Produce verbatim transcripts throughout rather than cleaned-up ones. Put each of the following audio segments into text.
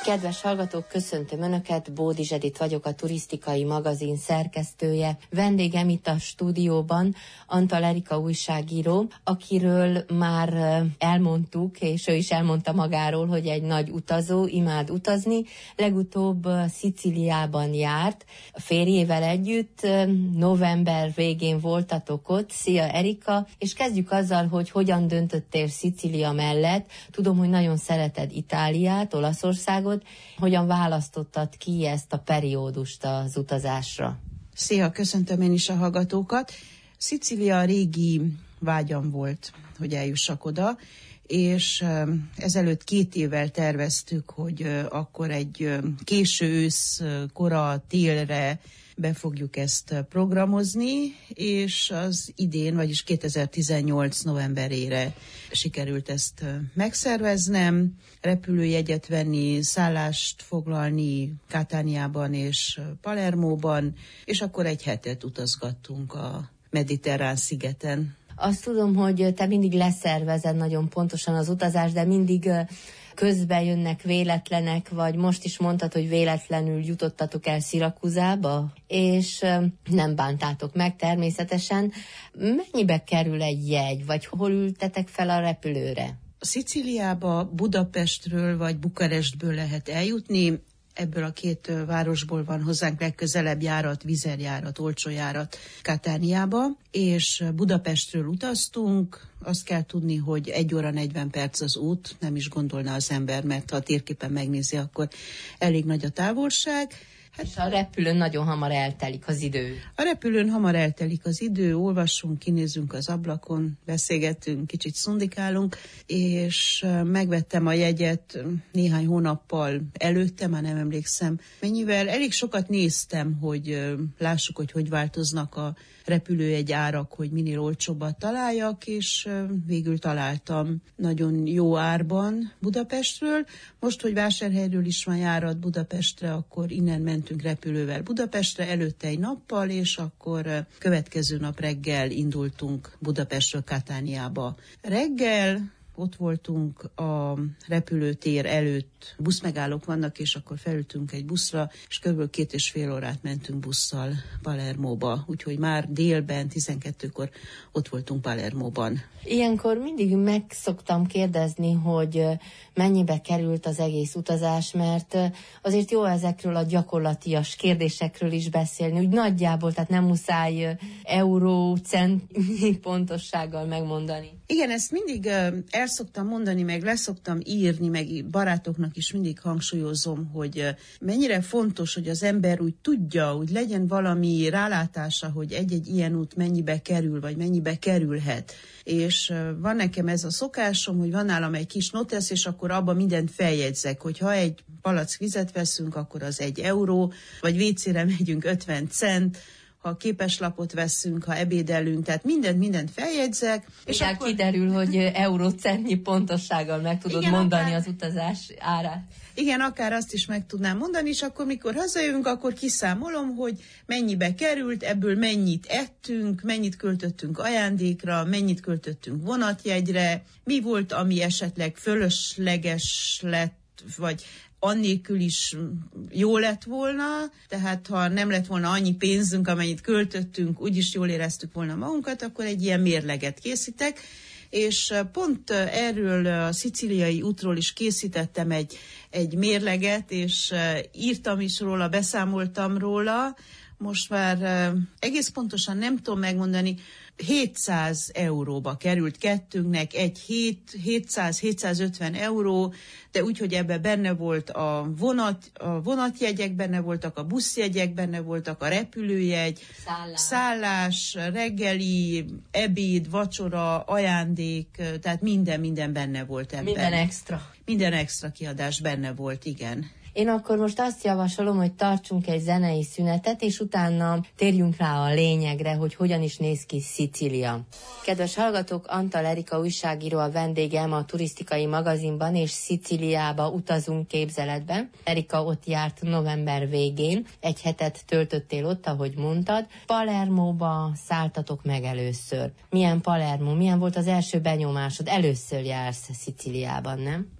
Kedves hallgatók, köszöntöm Önöket, Bódi Edit vagyok, a turisztikai magazin szerkesztője. Vendégem itt a stúdióban Antal Erika újságíró, akiről már elmondtuk, és ő is elmondta magáról, hogy egy nagy utazó, imád utazni. Legutóbb Szicíliában járt, a férjével együtt, november végén voltatok ott. Szia Erika, és kezdjük azzal, hogy hogyan döntöttél Szicília mellett. Tudom, hogy nagyon szereted Itáliát, Olaszországot. Hogyan választottad ki ezt a periódust az utazásra? Szia, köszöntöm én is a hallgatókat. Szicília régi vágyam volt, hogy eljussak oda, és ezelőtt két évvel terveztük, hogy akkor egy késő ősz, kora télre be fogjuk ezt programozni, és az idén, vagyis kétezer-tizennyolc novemberére sikerült ezt megszerveznem, repülőjegyet venni, szállást foglalni Cataniában és Palermóban, és akkor egy hetet utazgattunk a mediterrán szigeten. Azt tudom, hogy te mindig leszervezed nagyon pontosan az utazást, de mindig közben jönnek véletlenek, vagy most is mondtad, hogy véletlenül jutottatok el Szirakuzába, és nem bántátok meg természetesen. Mennyibe kerül egy jegy, vagy hol ültetek fel a repülőre? Szicíliába Budapestről vagy Bukarestből lehet eljutni. Ebből a két városból van hozzánk legközelebb járat, vizerjárat, olcsó járat Cataniába, és Budapestről utaztunk. Azt kell tudni, hogy egy óra negyven perc az út, nem is gondolná az ember, mert ha a térképen megnézi, akkor elég nagy a távolság. Hát, és a repülőn nagyon hamar eltelik az idő. A repülőn hamar eltelik az idő, olvassunk, kinézünk az ablakon, beszélgetünk, kicsit szundikálunk, és megvettem a jegyet néhány hónappal előtte, már nem emlékszem mennyivel. Elég sokat néztem, hogy lássuk, hogy hogy változnak a repülőjegy árak, hogy minél olcsóbbat találjak, és végül találtam nagyon jó árban Budapestről. Most, hogy Vásárhelyről is van járat Budapestre, akkor innen mentünk repülővel Budapestre, előtte egy nappal, és akkor következő nap reggel indultunk Budapestről Cataniába. Reggel ott voltunk a repülőtér előtt, buszmegállók vannak, és akkor felültünk egy buszra, és kb. két és fél órát mentünk busszal Palermóba, úgyhogy már délben, tizenkettőkor ott voltunk Palermóban. Ilyenkor mindig meg szoktam kérdezni, hogy mennyibe került az egész utazás, mert azért jó ezekről a gyakorlatias kérdésekről is beszélni, úgy nagyjából, tehát nem muszáj euró, centnyi pontossággal megmondani. Igen, ezt mindig el szoktam mondani, meg leszoktam írni, meg barátoknak is mindig hangsúlyozom, hogy mennyire fontos, hogy az ember úgy tudja, hogy legyen valami rálátása, hogy egy-egy ilyen út mennyibe kerül, vagy mennyibe kerülhet. És van nekem ez a szokásom, hogy van nálam egy kis notesz, és akkor abban mindent feljegyzek, hogy ha egy palack vizet veszünk, akkor az egy euró, vagy vécére megyünk ötven cent, ha képeslapot veszünk, ha ebédelünk, tehát mindent, mindent feljegyzek. És akkor kiderül, hogy eurócentnyi pontossággal meg tudod igen, mondani akár az utazás árát. Igen, akár azt is meg tudnám mondani, és akkor mikor hazajövünk, akkor kiszámolom, hogy mennyibe került, ebből mennyit ettünk, mennyit költöttünk ajándékra, mennyit költöttünk vonatjegyre, mi volt, ami esetleg fölösleges lett, vagy annélkül is jó lett volna, tehát ha nem lett volna annyi pénzünk, amennyit költöttünk, úgyis jól éreztük volna magunkat, akkor egy ilyen mérleget készítek, és pont erről a szicíliai útról is készítettem egy, egy mérleget, és írtam is róla, beszámoltam róla, most már egész pontosan nem tudom megmondani, hétszáz euróba került kettőnknek, egy hét, hétszáz-hétszázötven euró, de úgy, hogy ebben benne volt a vonat, a vonatjegyek, benne voltak a buszjegyek, benne voltak a repülőjegy, szállás, szállás reggeli, ebéd, vacsora, ajándék, tehát minden, minden benne volt ebben. Minden extra. Minden extra kiadás benne volt, igen. Én akkor most azt javasolom, hogy tartsunk egy zenei szünetet, és utána térjünk rá a lényegre, hogy hogyan is néz ki Szicília. Kedves hallgatók, Antal Erika újságíró a vendégem a turisztikai magazinban, és Szicíliába utazunk képzeletben. Erika ott járt november végén, egy hetet töltöttél ott, ahogy mondtad. Palermóba szálltatok meg először. Milyen Palermo, milyen volt az első benyomásod? Először jársz Szicíliában, nem?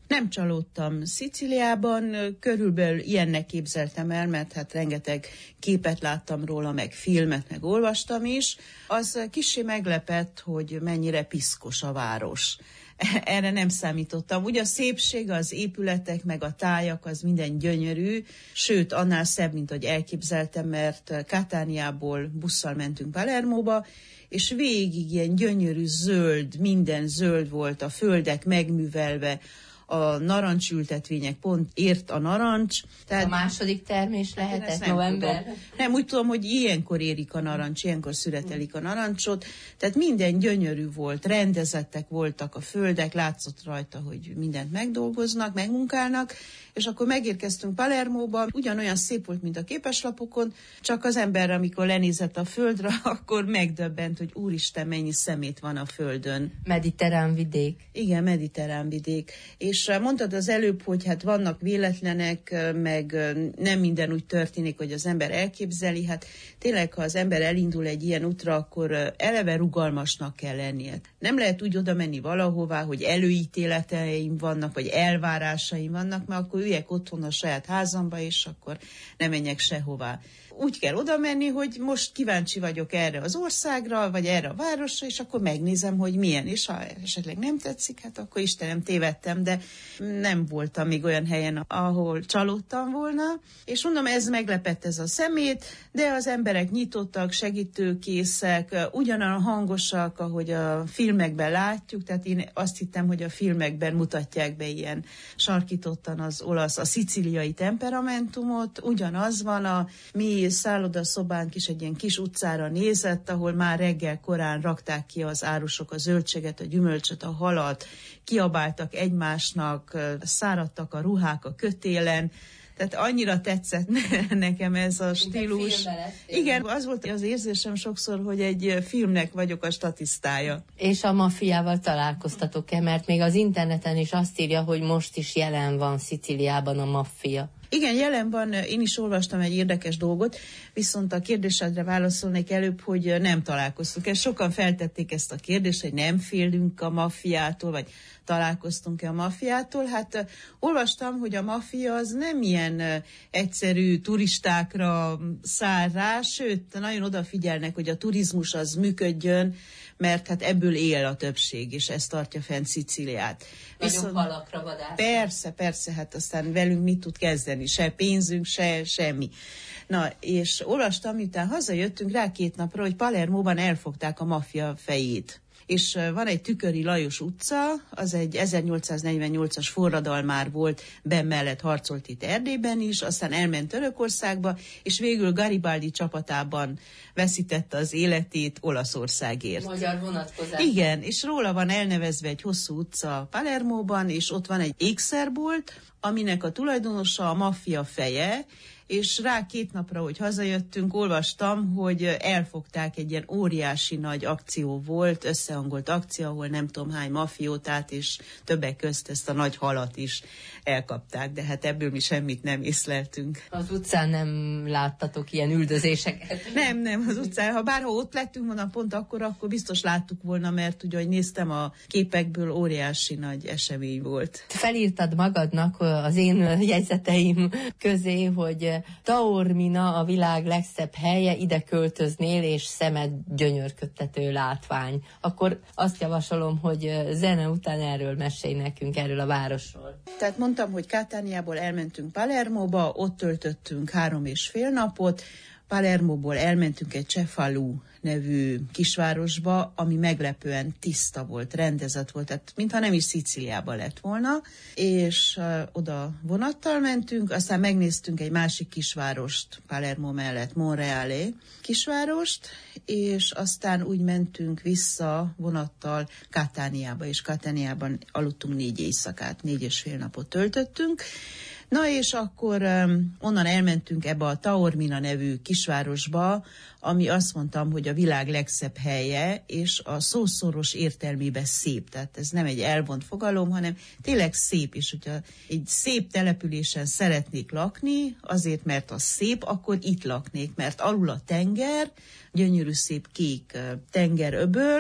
Nem csalódtam Szicíliában, körülbelül ilyennek képzeltem el, mert hát rengeteg képet láttam róla, meg filmet, meg olvastam is. Az kissé meglepett, hogy mennyire piszkos a város. Erre nem számítottam. Ugye a szépség, az épületek, meg a tájak, az minden gyönyörű, sőt, annál szebb, mint hogy elképzeltem, mert Cataniából busszal mentünk Palermóba, és végig ilyen gyönyörű zöld, minden zöld volt, a földek megművelve, a narancsültetvények pont ért a narancs. Tehát a második termés lehetett nem november? Tudom. Nem, úgy tudom, hogy ilyenkor érik a narancs, ilyenkor szüretelik a narancsot. Tehát minden gyönyörű volt, rendezettek voltak a földek, látszott rajta, hogy mindent megdolgoznak, megmunkálnak, és akkor megérkeztünk Palermóba, ugyanolyan szép volt, mint a képeslapokon, csak az ember, amikor lenézett a földre, akkor megdöbbent, hogy úristen, mennyi szemét van a földön. Mediterrán vidék. Igen, mediterrán vidék. És mondtad az előbb, hogy hát vannak véletlenek, meg nem minden úgy történik, hogy az ember elképzeli. Hát tényleg, ha az ember elindul egy ilyen útra, akkor eleve rugalmasnak kell lennie. Nem lehet úgy oda menni valahová, hogy előítéleteim vannak, vagy elvárásaim vannak, mert akkor üljek otthon a saját házamba, és akkor nem menjek sehová. Úgy kell oda menni, hogy most kíváncsi vagyok erre az országra, vagy erre a városra, és akkor megnézem, hogy milyen, és ha esetleg nem tetszik, hát akkor Istenem, tévedtem, de nem voltam még olyan helyen, ahol csalódtam volna, és mondom, ez meglepett ez a szemét, de az emberek nyitottak, segítőkészek, ugyanolyan hangosak, ahogy a filmekben látjuk, tehát én azt hittem, hogy a filmekben mutatják be ilyen sarkítottan az olasz, a szicíliai temperamentumot, ugyanaz van, a mi szállodaszobánk is egy ilyen kis utcára nézett, ahol már reggel korán rakták ki az árusok a zöldséget, a gyümölcsöt, a halat, kiabáltak egymásnak, száradtak a ruhák a kötélen, tehát annyira tetszett nekem ez a stílus. Igen, az volt az érzésem sokszor, hogy egy filmnek vagyok a statisztája. És a maffiával találkoztatok-e? Mert még az interneten is azt írja, hogy most is jelen van Szicíliában a maffia. Igen, jelen van, én is olvastam egy érdekes dolgot, viszont a kérdésedre válaszolnék előbb, hogy nem találkoztunk. Ezt sokan feltették ezt a kérdést, hogy nem félünk a maffiától, vagy találkoztunk-e a maffiától. Hát olvastam, hogy a maffia az nem ilyen egyszerű turistákra száll rá, sőt, nagyon odafigyelnek, hogy a turizmus az működjön, mert hát ebből él a többség, és ez tartja fenn Szicíliát. Nagyon halakra vadásznak. Persze, persze, hát aztán velünk mit tud kezdeni, se pénzünk, se semmi. Na, és olvastam, miután hazajöttünk rá két napra, hogy Palermóban elfogták a maffia fejét. És van egy Tüköri Lajos utca, az egy ezernyolcszáznegyvennyolcas forradalmár volt, benn mellett harcolt itt Erdélyben is, aztán elment Törökországba, és végül Garibaldi csapatában veszítette az életét Olaszországért. Magyar vonatkozás. Igen, és róla van elnevezve egy hosszú utca Palermóban, és ott van egy ékszerbolt, aminek a tulajdonosa a maffia feje, és rá két napra, hogy hazajöttünk, olvastam, hogy elfogták, egy ilyen óriási nagy akció volt, összehangolt akció, ahol nem tudom hány maffiótát, és többek közt ezt a nagy halat is elkapták, de hát ebből mi semmit nem észleltünk. Az utcán nem láttatok ilyen üldözéseket? Nem, nem, az utcán, ha bárha ott lettünk volna pont akkor, akkor biztos láttuk volna, mert ugye, hogy néztem a képekből, óriási nagy esemény volt. Felírtad magadnak az én jegyzeteim közé, hogy Taormina a világ legszebb helye, ide költöznél, és szemed gyönyörködtető látvány. Akkor azt javasolom, hogy zene után erről mesélj nekünk, erről a városról. Tehát mondtam, hogy Cataniából elmentünk Palermóba, ott töltöttünk három és fél napot, Palermóból elmentünk egy Cefalù nevű kisvárosba, ami meglepően tiszta volt, rendezett volt, tehát mintha nem is Szicíliába lett volna, és uh, oda vonattal mentünk, aztán megnéztünk egy másik kisvárost, Palermo mellett, Monreale kisvárost, és aztán úgy mentünk vissza vonattal Cataniába, és Cataniában aludtunk négy éjszakát, négy és fél napot töltöttünk. Na és akkor um, onnan elmentünk ebbe a Taormina nevű kisvárosba, ami azt mondtam, hogy a világ legszebb helye, és a szószoros értelmében szép. Tehát ez nem egy elvont fogalom, hanem tényleg szép, és hogyha egy szép településen szeretnék lakni, azért, mert az szép, akkor itt laknék, mert alul a tenger, gyönyörű szép kék tengeröböl,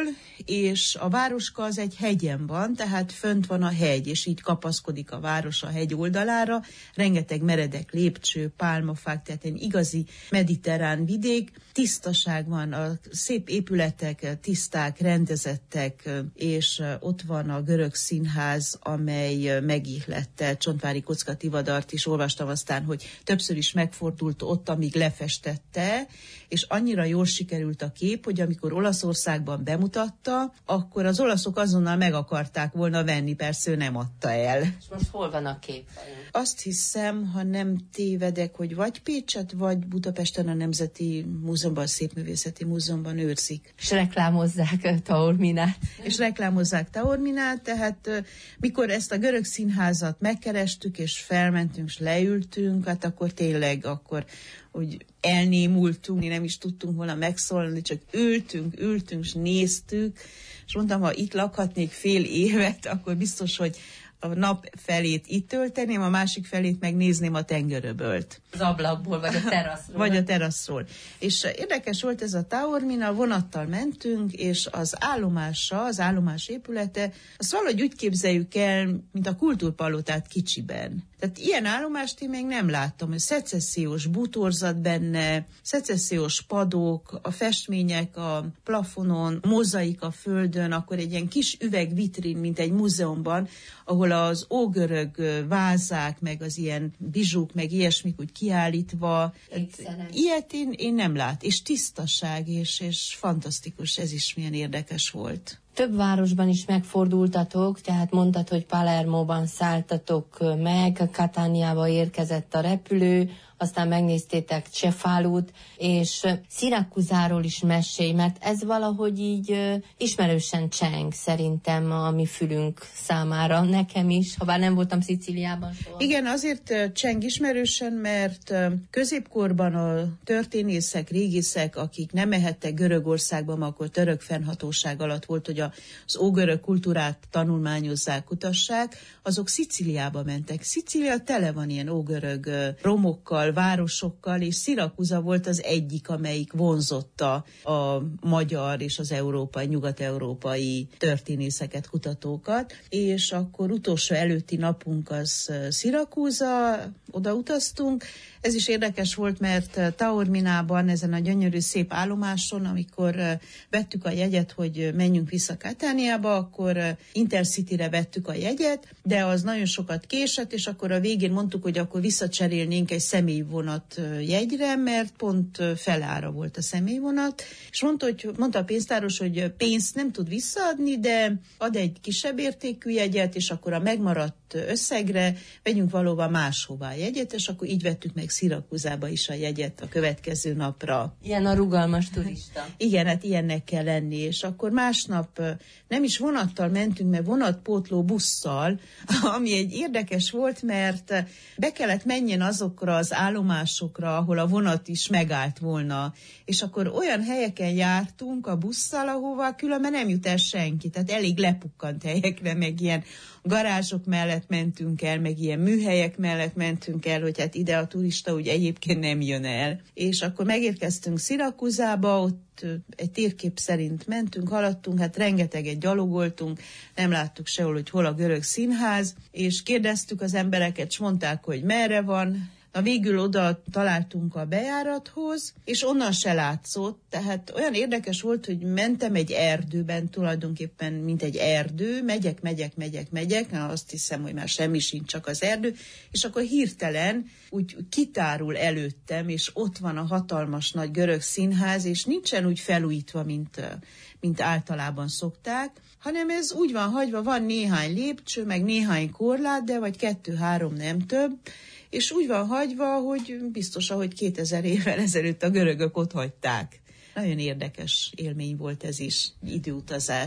és a városka az egy hegyen van, tehát fönt van a hegy, és így kapaszkodik a város a hegy oldalára, rengeteg meredek lépcső, pálmafák, tehát egy igazi mediterrán vidék, tisztaság van, a szép épületek tiszták, rendezettek, és ott van a görög színház, amely megihlette Csontvári Kocka Tivadart is, olvastam aztán, hogy többször is megfordult ott, amíg lefestette, és annyira jól sikerült a kép, hogy amikor Olaszországban bemutatta, akkor az olaszok azonnal meg akarták volna venni, persze ő nem adta el. És most hol van a kép? Azt hiszem, ha nem tévedek, hogy vagy Pécset, vagy Budapesten a Nemzeti Múzeumban, a Szépművészeti Múzeumban őrzik. És reklámozzák Taorminát. És reklámozzák Taorminát, tehát mikor ezt a görög színházat megkerestük, és felmentünk, és leültünk, hát akkor tényleg, akkor hogy elnémultunk, nem is tudtunk volna megszólalni, csak ültünk, ültünk, és néztük, és mondtam, ha itt lakhatnék fél évet, akkor biztos, hogy a nap felét itt tölteném, a másik felét megnézném a tengeröbölt. Az ablakból, vagy a teraszról. Vagy a teraszról. És érdekes volt ez a Taormina, vonattal mentünk, és az állomása, az állomás épülete, azt valahogy úgy képzeljük el, mint a kultúrpalotát kicsiben. Tehát ilyen állomást én még nem láttam, hogy szecessziós bútorzat benne, szecessziós padok, a festmények a plafonon, mozaik a földön, akkor egy ilyen kis üvegvitrin, mint egy múzeumban, ahol az ógörög vázák, meg az ilyen bizsuk, meg ilyesmik úgy kiállítva. Ilyet én, én nem lát, és tisztaság, és, és fantasztikus, ez is milyen érdekes volt. Több városban is megfordultatok, tehát mondtad, hogy Palermóban szálltatok meg, Cataniába érkezett a repülő, aztán megnéztétek Cefalút, és Szirakuzáról is mesélj, mert ez valahogy így uh, ismerősen cseng szerintem a mi fülünk számára, nekem is, ha bár nem voltam Szicíliában soha. Igen, azért uh, cseng ismerősen, mert uh, középkorban a történészek, régészek, akik nem mehettek Görögországba, ma akkor török fennhatóság alatt volt, hogy az ógörög kultúrát tanulmányozzák, kutassák, azok Szicíliába mentek. Szicília tele van ilyen ógörög uh, romokkal, városokkal, és Szirakuza volt az egyik, amelyik vonzotta a magyar és az európai, nyugat-európai történészeket, kutatókat, és akkor utolsó előtti napunk az Szirakuza, oda utaztunk. Ez is érdekes volt, mert Taorminában, ezen a gyönyörű szép állomáson, amikor vettük a jegyet, hogy menjünk vissza Cataniába, akkor Intercityre vettük a jegyet, de az nagyon sokat késett, és akkor a végén mondtuk, hogy akkor visszacserélnénk egy személyvonat jegyre, mert pont felára volt a személyvonat, és mondta, hogy, mondta a pénztáros, hogy pénzt nem tud visszaadni, de ad egy kisebb értékű jegyet, és akkor a megmaradt összegre vegyünk valóban máshová jegyet, és akkor így vettük meg Szirakuzába is a jegyet a következő napra. Ilyen a rugalmas turista. Igen, hát ilyennek kell lenni, és akkor másnap nem is vonattal mentünk, mert vonatpótló busszal, ami egy érdekes volt, mert be kellett menjen azokra az állomásokra, ahol a vonat is megállt volna, és akkor olyan helyeken jártunk a busszal, ahova különben nem jut el senki, tehát elég lepukkant helyekre, meg ilyen garázsok mellett mentünk el, meg ilyen műhelyek mellett mentünk el, hogy hát ide a turista úgy egyébként nem jön el. És akkor megérkeztünk Szirakuzába, ott egy térkép szerint mentünk, haladtunk, hát rengeteget gyalogoltunk, nem láttuk sehol, hogy hol a görög színház, és kérdeztük az embereket, és mondták, hogy merre van. Na végül oda találtunk a bejárathoz, és onnan se látszott, tehát olyan érdekes volt, hogy mentem egy erdőben, tulajdonképpen mint egy erdő, megyek, megyek, megyek, megyek, na azt hiszem, hogy már semmi sincs, csak az erdő, és akkor hirtelen úgy kitárul előttem, és ott van a hatalmas nagy görög színház, és nincsen úgy felújítva, mint, mint általában szokták, hanem ez úgy van hagyva, van néhány lépcső, meg néhány korlát, de vagy kettő-három, nem több, és úgy van hagyva, hogy biztos, ahogy kétezer évvel ezelőtt a görögök ott hagyták. Nagyon érdekes élmény volt ez is, időutazás.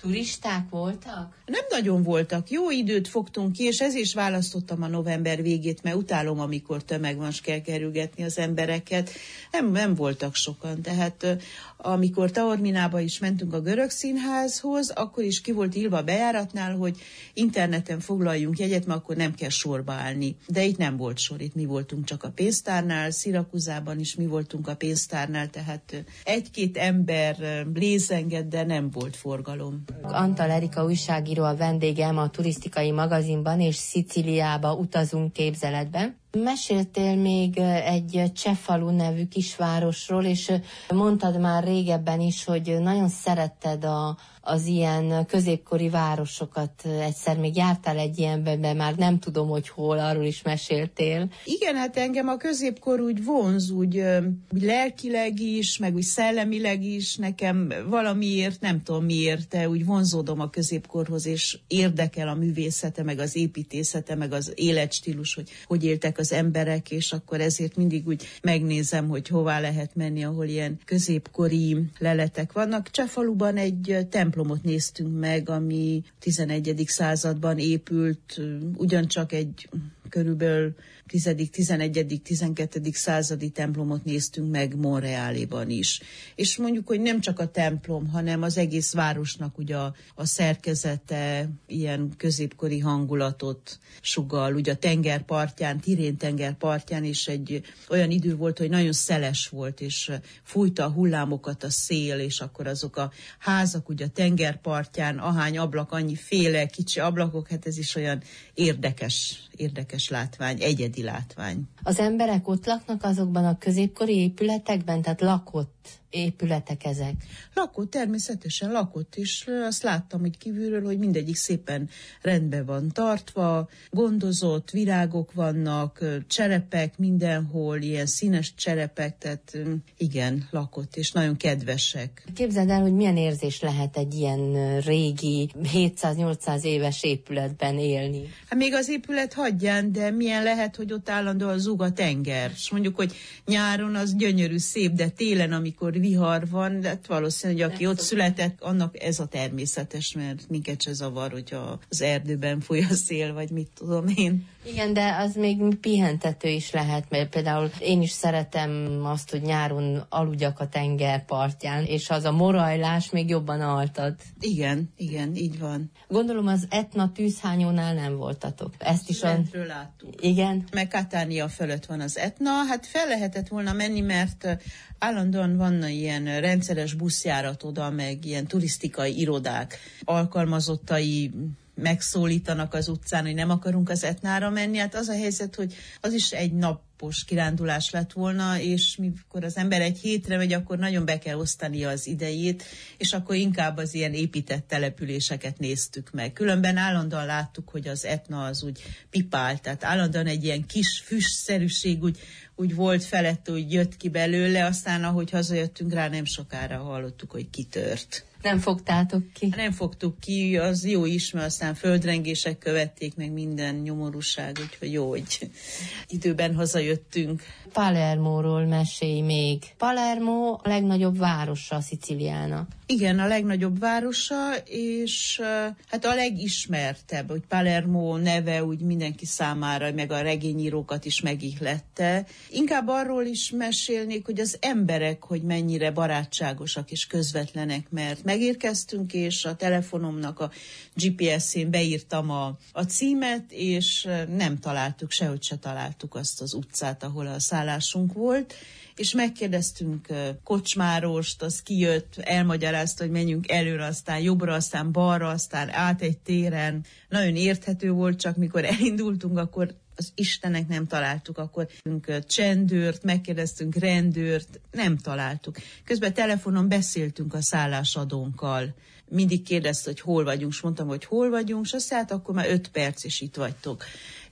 Turisták voltak? Nem nagyon voltak. Jó időt fogtunk ki, és ez is választottam a november végét, mert utálom, amikor tömeg van, és kell kerülgetni az embereket. Nem, nem voltak sokan. Tehát amikor Taorminába is mentünk a Görög Színházhoz, akkor is ki volt írva a bejáratnál, hogy interneten foglaljunk jegyet, mert akkor nem kell sorba állni. De itt nem volt sor, itt mi voltunk csak a pénztárnál, Szirakúzában is mi voltunk a pénztárnál, tehát egy-két ember lézengett, de nem volt forgalom. Antal Erika újságíró a vendégem a turisztikai magazinban, és Szicíliába utazunk képzeletben. Meséltél még egy Cefalu nevű kisvárosról, és mondtad már régebben is, hogy nagyon szeretted a, az ilyen középkori városokat. Egyszer még jártál egy ilyenben, de már nem tudom, hogy hol, arról is meséltél. Igen, hát engem a középkor úgy vonz, úgy, úgy lelkileg is, meg úgy szellemileg is, nekem valamiért, nem tudom miért, de úgy vonzódom a középkorhoz, és érdekel a művészete, meg az építészete, meg az életstílus, hogy hogy éltek az emberek, és akkor ezért mindig úgy megnézem, hogy hová lehet menni, ahol ilyen középkori leletek vannak. Cefaluban egy templomot néztünk meg, ami tizenegyedik században épült, ugyancsak egy körülbelül tizedik, tizenegyedik, tizenkettedik századi templomot néztünk meg Montrealéban is. És mondjuk, hogy nem csak a templom, hanem az egész városnak ugye a, a szerkezete ilyen középkori hangulatot sugall. Ugye a tengerpartján, Tirén tengerpartján is egy olyan idő volt, hogy nagyon szeles volt, és fújta a hullámokat a szél, és akkor azok a házak ugye a tengerpartján, ahány ablak, annyi féle kicsi ablakok, hát ez is olyan érdekes, érdekes látvány, egyedi látvány. Az emberek ott laknak azokban a középkori épületekben, tehát lakott épületek ezek? Lakott, természetesen lakott, és azt láttam, hogy kívülről, hogy mindegyik szépen rendben van tartva, gondozott, virágok vannak, cserepek mindenhol, ilyen színes cserepek, tehát igen, lakott, és nagyon kedvesek. Képzeld el, hogy milyen érzés lehet egy ilyen régi, hétszáz-nyolcszáz éves épületben élni. Hát még az épület hagyján, de milyen lehet, hogy ott állandóan zúg a tenger. És mondjuk, hogy nyáron az gyönyörű, szép, de télen, amikor vihar van, de valószínűleg, hogy aki ott született, annak ez a természetes, mert minket se zavar, hogyha az erdőben fúj a szél, vagy mit tudom én. Igen, de az még pihentető is lehet, mert például én is szeretem azt, hogy nyáron aludjak a tengerpartján, és az a morajlás még jobban altat. Igen, igen, így van. Gondolom az Etna tűzhányónál nem voltatok. Ezt is Lentről láttuk. Igen. Meg Catania fölött van az Etna, hát fel lehetett volna menni, mert állandóan vannak ilyen rendszeres buszjárat oda, meg ilyen turisztikai irodák, alkalmazottai megszólítanak az utcán, hogy nem akarunk az Etnára menni. Hát az a helyzet, hogy az is egy napos kirándulás lett volna, és mikor az ember egy hétre megy, akkor nagyon be kell osztania az idejét, és akkor inkább az ilyen épített településeket néztük meg. Különben állandóan láttuk, hogy az Etna az úgy pipált, tehát állandóan egy ilyen kis füstszerűség úgy, úgy volt felett, úgy jött ki belőle, aztán ahogy hazajöttünk rá, nem sokára hallottuk, hogy kitört. Nem fogtátok ki? Nem fogtuk ki, az jó is, mert aztán földrengések követték, meg minden nyomorúság, úgyhogy jó, hogy időben hazajöttünk. Palermóról mesélj még. Palermo a legnagyobb városa Szicíliának. Igen, a legnagyobb városa, és hát a legismertebb, hogy Palermo neve úgy mindenki számára, meg a regényírókat is megihlette. Inkább arról is mesélnék, hogy az emberek, hogy mennyire barátságosak és közvetlenek, mert megérkeztünk, és a telefonomnak a gé pé es-én beírtam a, a címet, és nem találtuk, sehogy se találtuk azt az utcát, ahol a szállásunk volt, és megkérdeztünk kocsmárost, az kijött, elmagyarázta, hogy menjünk előre, aztán jobbra, aztán balra, aztán át egy téren. Nagyon érthető volt, csak mikor elindultunk, akkor az Istenek nem találtuk, akkor csendőrt, megkérdeztünk rendőrt, nem találtuk. Közben telefonon beszéltünk a szállásadónkkal. Mindig kérdezte, hogy hol vagyunk, és mondtam, hogy hol vagyunk, és azt hát akkor már öt perc, és itt vagytok.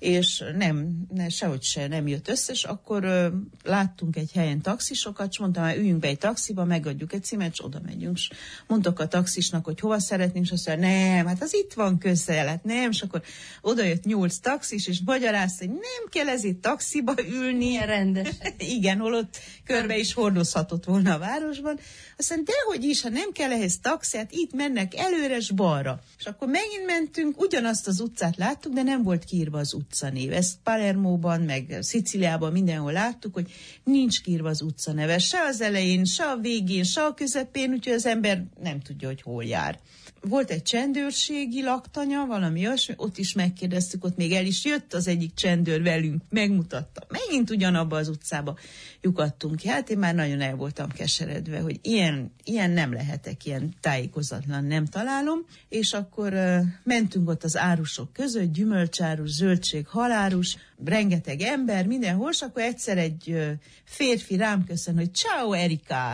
és nem, ne, sehogy se nem jött össze, és akkor ö, láttunk egy helyen taxisokat, és mondtam, hogy üljünk be egy taxiba, megadjuk egy címet, és oda megyünk. És mondtok a taxisnak, hogy hova szeretnénk, és azt mondja, nem, hát az itt van közel, hát nem, és akkor oda jött nyolc taxis, és magyarázta, hogy nem kell ezért taxiba ülni. Ilyen rendes. Igen, holott körbe is hordozhatott volna a városban. Aztán dehogy is, ha nem kell ehhez taxi, hát itt mennek előre és balra. És akkor megint mentünk, ugyanazt az utcát láttuk, de nem volt kiírva az utcanév. Ezt Palermóban, meg Szicíliában mindenhol láttuk, hogy nincs kiírva az utcaneve. Se az elején, se a végén, se a közepén, úgyhogy az ember nem tudja, hogy hol jár. Volt egy csendőrségi laktanya, valami olyasmi, ott is megkérdeztük, ott még el is jött az egyik csendőr velünk, megmutatta. Megint ugyanabba az utcába lyukadtunk ki. Hát én már nagyon el voltam keseredve, hogy ilyen, ilyen nem lehetek, ilyen tájékozatlan nem találom. És akkor uh, mentünk ott az árusok között, gyümölcsárus, zöldség, halárus, rengeteg ember, mindenhol, és akkor egyszer egy uh, férfi rám köszön, hogy ciao Erika.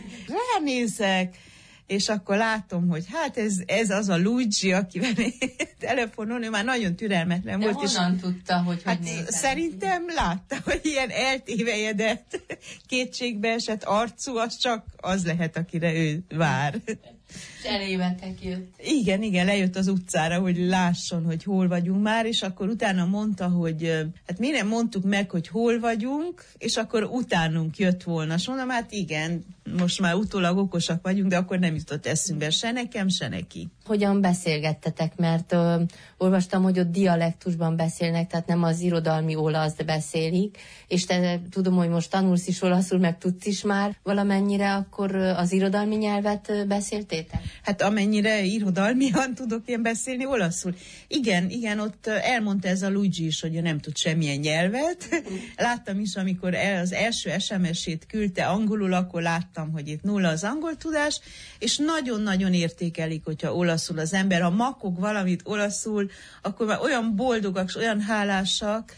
Ránézek, és akkor látom, hogy hát ez, ez az a Luigi, akivel telefonon, ő már nagyon türelmetlen de volt. De honnan tudta, hogy hát hogy nézett? Szerintem látta, hogy ilyen eltévejedett, kétségbeesett arcú, az csak az lehet, akire ő vár. És elévetek jött. Igen, igen, lejött az utcára, hogy lásson, hogy hol vagyunk már, és akkor utána mondta, hogy hát mi nem mondtuk meg, hogy hol vagyunk, és akkor utánunk jött volna. És mondom, hát igen, most már utólag okosak vagyunk, de akkor nem jutott eszünkbe se nekem, se neki. Hogyan beszélgettetek, mert ö, olvastam, hogy ott dialektusban beszélnek, tehát nem az irodalmi olaszt beszélik, és te tudom, hogy most tanulsz is olaszul, meg tudsz is már valamennyire, akkor az irodalmi nyelvet beszéltétek? Hát amennyire irodalmian tudok én beszélni olaszul. Igen, igen, ott elmondta ez a Luigi is, hogy ő nem tud semmilyen nyelvet. Láttam is, amikor el, az első es em es-ét küldte angolul, akkor láttam, hogy itt nulla az angol tudás, és nagyon-nagyon értékelik, hogyha olaszul az ember. Ha makog valamit olaszul, akkor már olyan boldogak, olyan hálásak,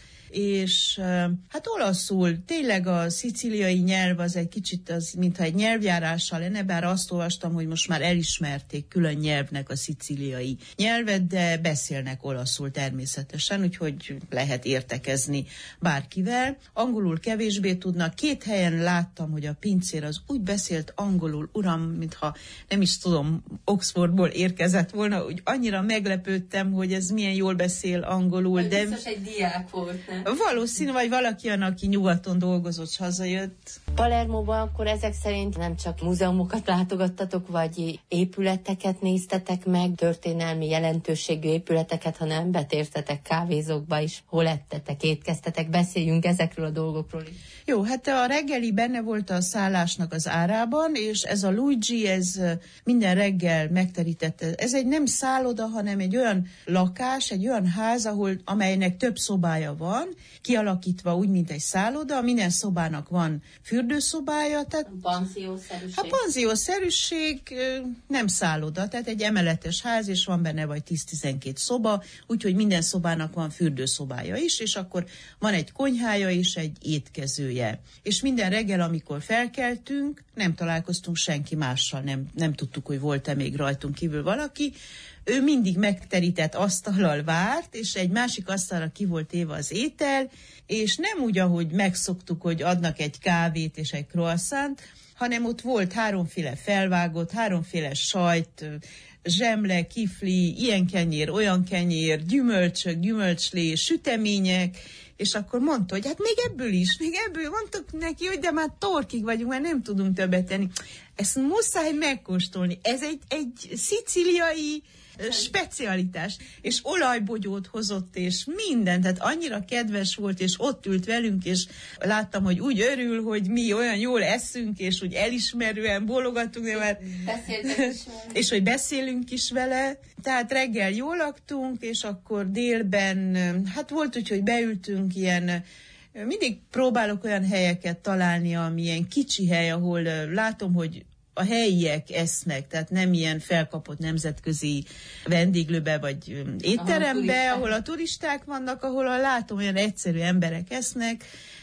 és hát olaszul, tényleg a szicíliai nyelv az egy kicsit, az, mintha egy nyelvjárással lenne, bár azt olvastam, hogy most már elismerték külön nyelvnek a szicíliai nyelvet, de beszélnek olaszul természetesen, úgyhogy lehet értekezni bárkivel. Angolul kevésbé tudnak. Két helyen láttam, hogy a pincér az úgy beszélt angolul, uram, mintha nem is tudom, Oxfordból érkezett volna, úgy annyira meglepődtem, hogy ez milyen jól beszél angolul. De de biztos egy diák volt, nem? Valószínű, vagy valaki olyan, aki nyugaton dolgozott, és hazajött. Palermóban akkor ezek szerint nem csak múzeumokat látogattatok, vagy épületeket néztetek meg, történelmi jelentőségű épületeket, hanem betértetek kávézókba is, hol ettetek, étkeztetek, beszéljünk ezekről a dolgokról is. Jó, hát a reggeli benne volt a szállásnak az árában, és ez a Luigi, ez minden reggel megterítette. Ez egy nem szálloda, hanem egy olyan lakás, egy olyan ház, ahol, amelynek több szobája van, kialakítva úgy, mint egy szálloda, minden szobának van fürdőszobája. Tehát panziószerűség. A panziószerűség nem szálloda, tehát egy emeletes ház, és van benne vagy tíz-tizenkét szoba, úgyhogy minden szobának van fürdőszobája is, és akkor van egy konyhája és egy étkezője. És minden reggel, amikor felkeltünk, nem találkoztunk senki mással, nem, nem tudtuk, hogy volt-e még rajtunk kívül valaki. Ő mindig megterített asztallal várt, és egy másik asztalra ki volt téve az étel, és nem úgy, ahogy megszoktuk, hogy adnak egy kávét és egy croissant, hanem ott volt háromféle felvágott, háromféle sajt, zsemle, kifli, ilyen kenyér, olyan kenyér, gyümölcsök, gyümölcslé, sütemények, és akkor mondta, hogy hát még ebből is, még ebből mondtuk neki, hogy de már torkig vagyunk, mert nem tudunk többet tenni. Ezt muszáj megkóstolni. Ez egy, egy szicíliai specialitás, és olajbogyót hozott, és minden, tehát annyira kedves volt, és ott ült velünk, és láttam, hogy úgy örül, hogy mi olyan jól eszünk, és úgy elismerően bólogatunk, de már... is és hogy beszélünk is vele, tehát reggel jól laktunk, és akkor délben, hát volt úgy, hogy beültünk ilyen, mindig próbálok olyan helyeket találni, ami ilyen kicsi hely, ahol látom, hogy a helyiek esznek, tehát nem ilyen felkapott nemzetközi vendéglőbe vagy étterembe, ahol a turisták vannak, ahol a látom olyan egyszerű emberek esznek,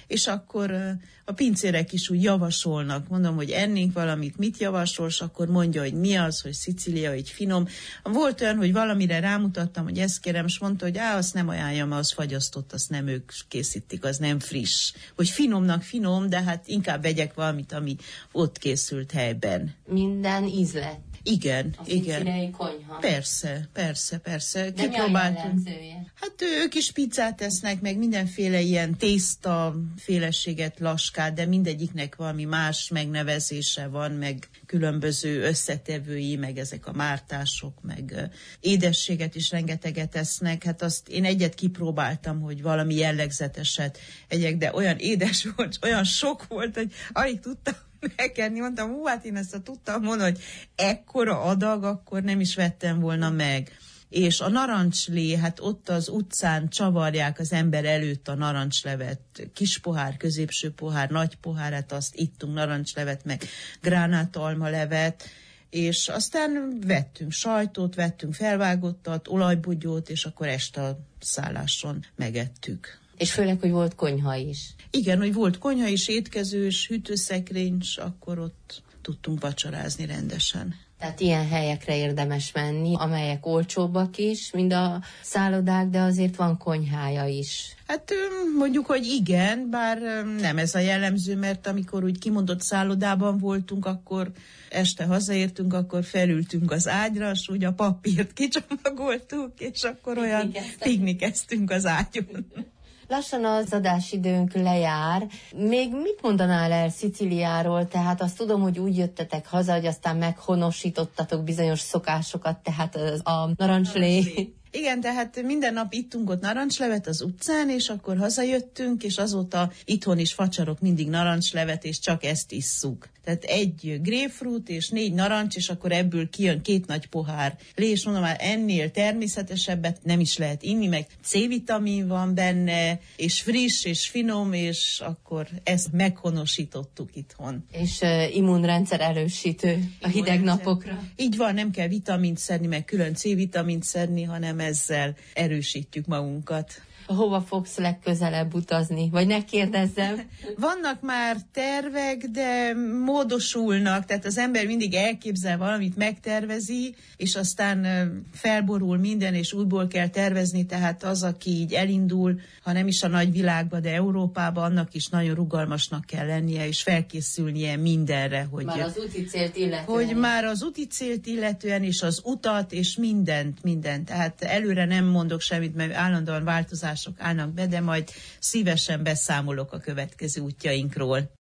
és akkor a pincérek is úgy javasolnak, mondom, hogy ennénk valamit, mit javasolsz, akkor mondja, hogy mi az, hogy Szicília, hogy finom. Volt olyan, hogy valamire rámutattam, hogy ezt kérem, és mondta, hogy á, azt nem ajánljam, az fagyasztott, azt nem ők készítik, az nem friss. Hogy finomnak finom, de hát inkább vegyek valamit, ami ott készült helyben. Minden ízlet. Igen, a igen. szicíliai konyha. Persze, persze, persze. De mi a jellemzője? Hát ők is pizzát tesznek, meg mindenféle ilyen tészta, féleséget, laskát, de mindegyiknek valami más megnevezése van, meg különböző összetevői, meg ezek a mártások, meg édességet is rengeteget tesznek. Hát azt én egyet kipróbáltam, hogy valami jellegzeteset egyek, de olyan édes volt, olyan sok volt, hogy alig tudtam megkenni. Mondtam, hú, hát én ezt a tudtam volna, hogy ekkora adag, akkor nem is vettem volna meg. És a narancslé, hát ott az utcán csavarják az ember előtt a narancslevet, kis pohár, középső pohár, nagy pohár, hát azt ittunk narancslevet, meg gránátalmalevet, és aztán vettünk sajtot, vettünk felvágottat, olajbogyót, és akkor este a szálláson megettük. És főleg, hogy volt konyha is. Igen, hogy volt konyha is, étkezős, hűtőszekrény, és akkor ott tudtunk vacsorázni rendesen. Tehát ilyen helyekre érdemes menni, amelyek olcsóbbak is, mint a szállodák, de azért van konyhája is. Hát mondjuk, hogy igen, bár nem ez a jellemző, mert amikor úgy kimondott szállodában voltunk, akkor este hazaértünk, akkor felültünk az ágyra, és úgy a papírt kicsomagoltuk, és akkor olyan piknikeztünk az ágyon. Lassan az adásidőnk lejár. Még mit mondanál el Szicíliáról? Tehát azt tudom, hogy úgy jöttetek haza, hogy aztán meghonosítottatok bizonyos szokásokat, tehát a narancslé. Igen, tehát minden nap ittunk ott narancslevet az utcán, és akkor hazajöttünk, és azóta itthon is facsarok mindig narancslevet, és csak ezt isszuk. Tehát egy grapefruit és négy narancs, és akkor ebből kijön két nagy pohár lé, és mondom már ennél természetesebbet nem is lehet inni, meg C-vitamin van benne, és friss, és finom, és akkor ezt meghonosítottuk itthon. És uh, immunrendszer erősítő a hideg napokra. Így van, nem kell vitamint szedni, meg külön C-vitamint szedni, hanem ezzel erősítjük magunkat. Hova fogsz legközelebb utazni? Vagy ne kérdezzem? Vannak már tervek, de módosulnak, tehát az ember mindig elképzel valamit, megtervezi, és aztán felborul minden, és újból kell tervezni, tehát az, aki így elindul, ha nem is a nagyvilágba, de Európába, annak is nagyon rugalmasnak kell lennie, és felkészülnie mindenre. Hogy, már az úti célt illetően. Hogy már az úti célt illetően, és az utat, és mindent, mindent. Tehát előre nem mondok semmit, mert állandóan változás állnak be, de majd szívesen beszámolok a következő útjainkról.